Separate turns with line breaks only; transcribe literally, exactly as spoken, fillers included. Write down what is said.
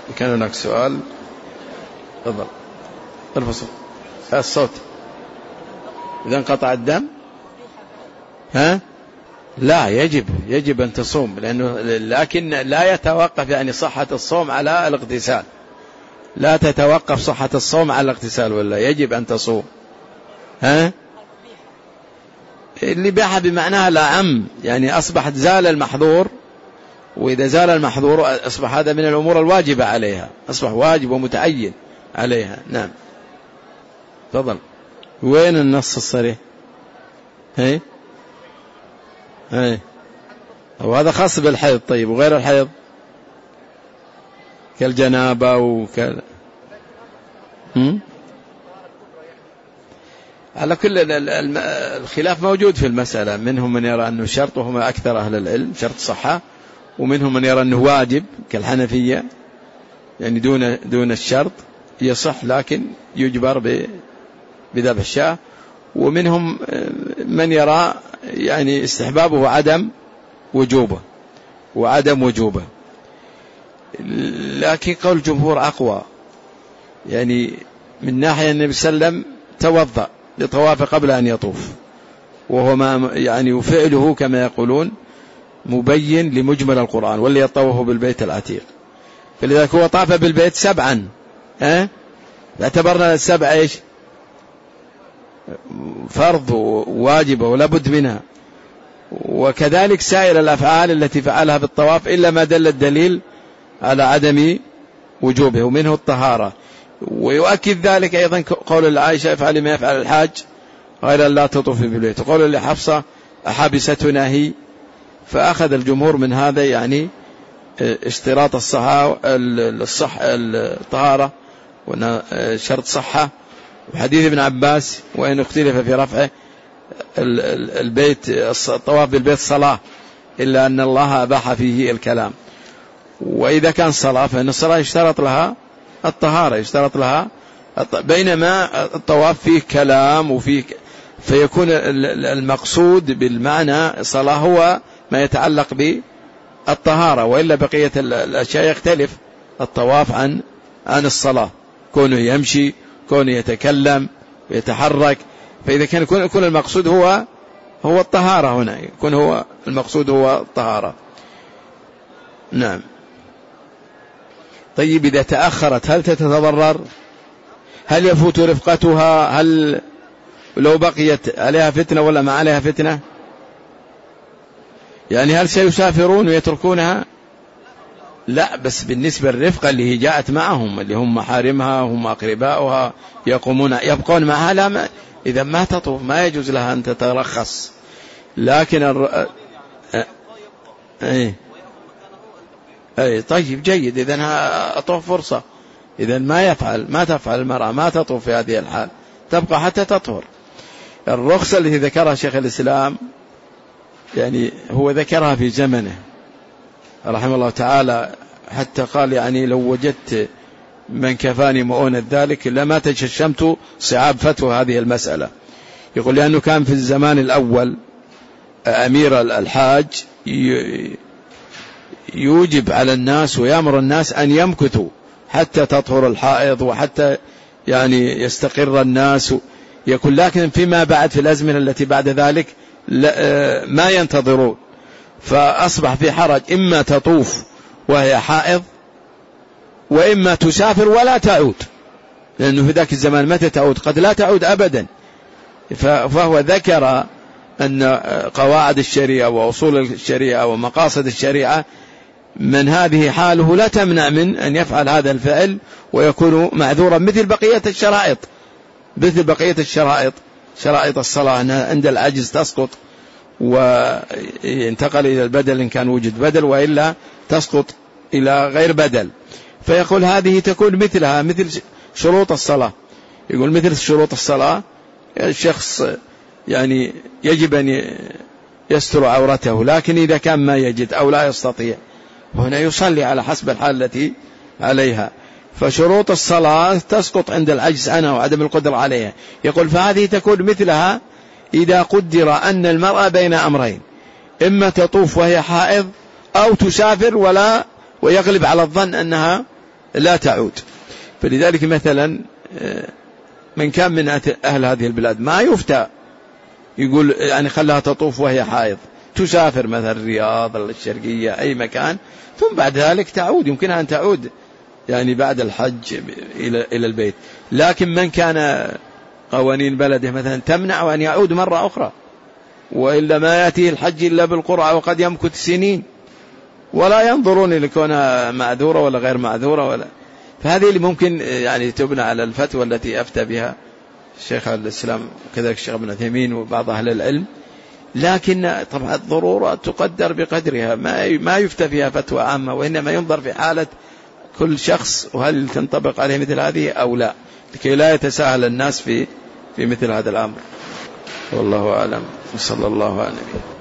كان هناك سؤال. تفضل ارفع الصوت. إذا انقطع الدم ها لا يجب يجب أن تصوم، لأنه لكن لا يتوقف يعني صحة الصوم على الاغتسال، لا تتوقف صحة الصوم على الاغتسال، ولا يجب أن تصوم. ها اللي بيها بمعناها لا عم، يعني أصبحت زال المحظور، وإذا زال المحظور أصبح هذا من الأمور الواجبة عليها، أصبح واجب ومتعين عليها. نعم تفضل. وين النص الصريح؟ هي هي وهذا خاص بالحيض. طيب وغير الحيض كالجنابة وكال هم؟ على كل الخلاف موجود في المسألة، منهم من يرى أنه شرط وهم أكثر أهل العلم شرط صحة، ومنهم من يرى أنه واجب كالحنفية يعني دون دون الشرط يصح لكن يجبر بذبح الشاة، ومنهم من يرى يعني استحبابه عدم وجوبه وعدم وجوبه، لكن قول الجمهور أقوى. يعني من ناحية النبي صلى الله عليه وسلم توضأ لطواف قبل أن يطوف، وهو ما يعني وفعله كما يقولون مبين لمجمل القرآن، واللي يطوفه بالبيت العتيق، فلذلك هو طاف بالبيت سبعا أه؟ اعتبرنا السبع إيش فرض واجبة ولا بد منها، وكذلك سائر الأفعال التي فعلها بالطواف إلا ما دل الدليل على عدم وجوبه، ومنه الطهارة. ويؤكد ذلك أيضا قول العائشة افعل ما يفعل الحاج غير لا تطوفي بالبيت، وقول لحفصة أحابستنا هي. فأخذ الجمهور من هذا يعني اشتراط الصحة الصح الطهارة وشرط صحة، وحديث ابن عباس وإن اختلف في رفعه البيت الطواف بالبيت صلاة إلا أن الله أباح فيه الكلام، وإذا كان صلاة فإن الصلاة يشترط لها الطهارة يشترط لها، بينما الطواف فيه كلام وفيه، فيكون المقصود بالمعنى صلاة هو ما يتعلق بالطهارة، وإلا بقية الأشياء يختلف الطواف عن عن الصلاة، كونه يمشي كونه يتكلم ويتحرك. فإذا كان يكون المقصود هو هو الطهارة، هنا يكون هو المقصود هو الطهارة. نعم. طيب إذا تأخرت هل تتضرر؟ هل يفوت رفقتها؟ هل لو بقيت عليها فتنة ولا ما عليها فتنة؟ يعني هل سيسافرون ويتركونها؟ لا، بس بالنسبة للرفقة اللي هي جاءت معهم اللي هم محارمها هم أقرباؤها يقومون يبقون معها، لا ما إذا ما تطوف ما يجوز لها أن تترخص. لكن الر... أي أي طيب جيد، إذن أطوف فرصة، إذن ما يفعل ما تفعل المرأة ما تطوف في هذه الحال، تبقى حتى تطهر. الرخصة التي ذكرها شيخ الإسلام يعني هو ذكرها في زمنه رحمه الله تعالى، حتى قال يعني لو وجدت من كفاني مؤونة ذلك لما تششمت صعاب فتوى هذه المسألة. يقول لأنه كان في الزمان الأول أمير الحاج يوجب على الناس ويأمر الناس أن يمكثوا حتى تطهر الحائض وحتى يعني يستقر الناس. يقول لكن فيما بعد في الأزمنة التي بعد ذلك ما ينتظرون، فأصبح في حرج، إما تطوف وهي حائض وإما تسافر ولا تعود، لأنه في ذاك الزمان متى تعود؟ قد لا تعود أبدا. فهو ذكر أن قواعد الشريعة وأصول الشريعة ومقاصد الشريعة من هذه حاله لا تمنع من أن يفعل هذا الفعل ويكون معذورا، مثل بقية الشرائط مثل بقية الشرائط شرائط الصلاة عند العجز تسقط وينتقل إلى البدل إن كان وجد بدل، وإلا تسقط إلى غير بدل. فيقول هذه تكون مثلها مثل شروط الصلاة. يقول مثل شروط الصلاة الشخص يعني يجب أن يستر عورته، لكن إذا كان ما يجد أو لا يستطيع هنا يصلي على حسب الحال التي عليها. فشروط الصلاة تسقط عند العجز عنها وعدم القدرة عليها. يقول فهذه تكون مثلها إذا قدر أن المرأة بين أمرين، إما تطوف وهي حائض أو تسافر ولا ويغلب على الظن أنها لا تعود. فلذلك مثلا من كان من أهل هذه البلاد ما يفتى يقول يعني خلها تطوف وهي حائض، تسافر مثلا الرياض الشرقية أي مكان ثم بعد ذلك تعود، يمكنها أن تعود يعني بعد الحج إلى إلى البيت. لكن من كان قوانين بلده مثلا تمنع أن يعود مرة أخرى، وإلا ما يأتيه الحج إلا بالقرعة وقد يمكث سنين ولا ينظرون لكونها معذورة ولا غير معذورة ولا. فهذه اللي ممكن يعني تبنى على الفتوى التي أفتى بها الشيخ الإسلام وكذلك الشيخ ابن عثيمين وبعض أهل العلم. لكن طبعا الضرورة تقدر بقدرها، ما ما يفتى فيها فتوى عامة، وإنما ينظر في حالة كل شخص وهل تنطبق عليه مثل هذه أو لا، لكي لا يتساهل الناس في في مثل هذا الأمر. والله أعلم، صلى الله عليه وسلم.